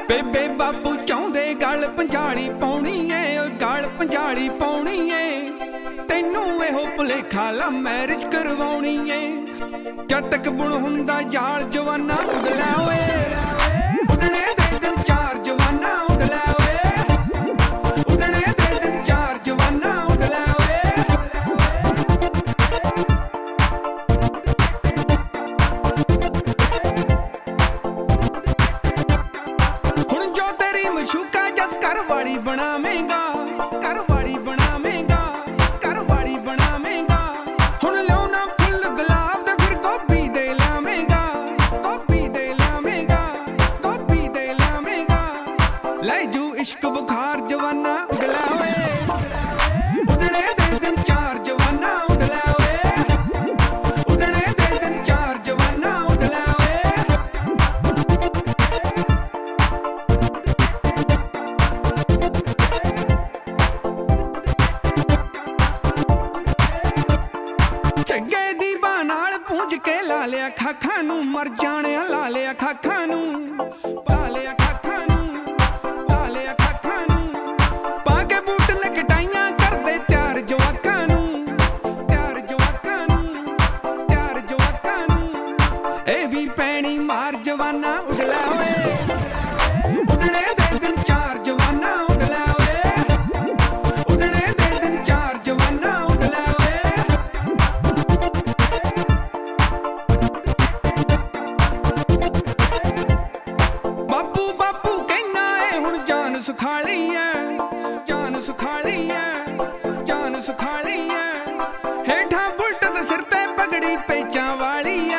ਬੇਬੇ ਬਾਪੂ ਚਾਹੁੰਦੇ ਗਲ ਪੰਜਾਲੀ ਪਾਉਣੀ ਏ, ਓ ਗਲ ਪੰਜਾਲੀ ਪਾਉਣੀ ਏ। ਤੈਨੂੰ ਇਹੋ ਭੁਲੇਖਾ ਲਾ ਮੈਰਿਜ ਕਰਵਾਉਣੀ ਏ। ਜਦ ਤੱਕ ਬੁਣ ਹੁੰਦਾ ਜਾਲ ਜਵਾਨਾ ਉਡ ਲੈ ਓਏ, ਉੱਡਣੇ ਦੇ ਦਿਨ ਚਾਰ ਜਵਾਨਾ ਉਡ ਲੈ ਓਏ, ਉੱਡਣੇ ਦੇ ਦਿਨ ਚਾਰ ਜਵਾਨਾ ਉਡ ਲੈ ਓਏ। ਹੁਣ ਜੋ ਤੇਰੀ ਮਸ਼ੂਕਾ ਜਦ ਘਰ ਵਾਲੀ ਬਣਾਵੇਂਗਾ, ਘਰ ਵਾਲੀ ਬਣਾਵੇਂਗਾ, ਘਰ ਵਾਲੀ ਬਣਾਵੇਂਗਾ। ਹੁਣ ਲਿਆਉਣਾ ਫੁੱਲ ਗੁਲਾਬ ਦੇ ਫਿਰ ਗੋਭੀ ਦੇ ਲਾਵੇਂਗਾ, ਗੋਭੀ ਦੇ ਲਾਵੇਂਗਾ, ਗੋਭੀ ਦੇ ਲਾਵੇਂਗਾ। ਲੈ ਜੂ ਇਸ਼ਕ ਬੁਖਾਰ ਜਵਾਨਾ ਉਡ ਲੈ ਓਏ, ਉੱਡਣੇ ਦੇ ਦਿਨ ਚਾਰ ਜਵਾਨਾ ਉਡ ਲੈ ਓਏ, ਉੱਡਣੇ ਦੇ ਦਿਨ ਚਾਰ ਜਵਾਨਾ ਉਡ ਲੈ ਓਏ। ਝੱਗੇ ਦੀ ਬਾਹ ਨਾਲ ਪੂੰਝ ਕੇ ਲਾ ਲਿਆ ਖਾਖਾਂ ਨੂੰ, ਮਰ ਜਾਣਿਆ ਲਾ ਲਿਆ ਖਾਖਾਂ ਨੂੰ, ਪਾ ਲਿਆ ਖਾਖਾਂ ਨੂੰ, ਪਾ ਲਿਆ ਖਾਖਾਂ ਨੂੰ। ਪਾ ਕੇ ਬੂਟ ਨਕਟਾਈਆਂ ਕਰਦੇ ਤਿਆਰ ਜਵਾਕਾਂ ਨੂੰ, ਤਿਆਰ ਜਵਾਕਾਂ ਨੂੰ, ਤਿਆਰ ਜਵਾਕਾਂ ਨੂੰ। ਇਹ ਵੀ ਪੈਣੀ ਮਾਰ ਜਵਾਨਾ ਉਡ ਲੈ ਓਏ, ਉੱਡਣੇ ਦੇ ਦਿਨ ਚਾਰ ਜਵਾਨਾ ਉਡ ਲੈ ਓਏ, ਉੱਡਣੇ ਦੇ ਦਿਨ ਚਾਰ ਜਵਾਨਾ ਉਡ ਲੈ ਓਏ। ਬਾਪੂ ਬਾਪੂ ਕਹਿਣਾ ਏ ਹੁਣ ਜਾਨ ਸੁਖਾਲੀ ਐ, ਜਾਨ ਸੁਖਾਲੀ ਐ, ਜਾਨ ਸੁਖਾਲੀ ਐ। ਹੇਠਾਂ ਬੁਲਟ ਤੇ ਸਿਰ ਤੇ ਪਗੜੀ ਪੇਚਾਂ ਵਾਲੀ